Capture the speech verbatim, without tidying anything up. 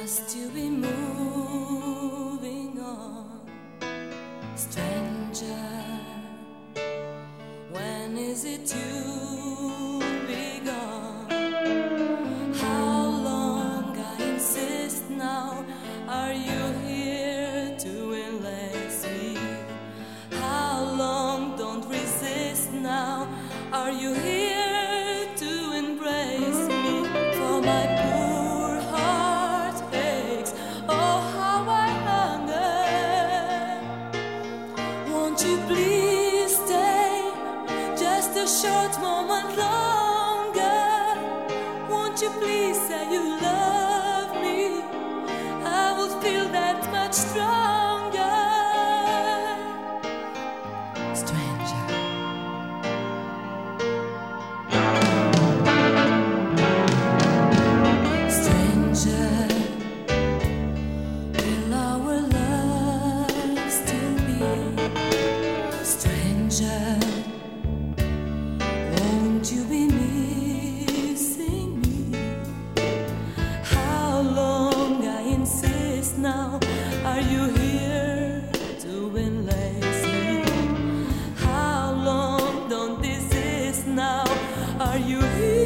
still be moving on, stranger. When is it you'll be gone? How long, I insist now, are you here to enlace me? How long, don't resist now, are you here to embrace me? For my poor heart aches, oh how I hunger. Won't you please stay just a short moment longer? Won't you please say you love me? I would feel that much stronger. Stranger. Stranger, will our love still be? Stranger, won't you be missing me? How long, I insist now, are you here to enlace me? How long, don't desist now, are you here?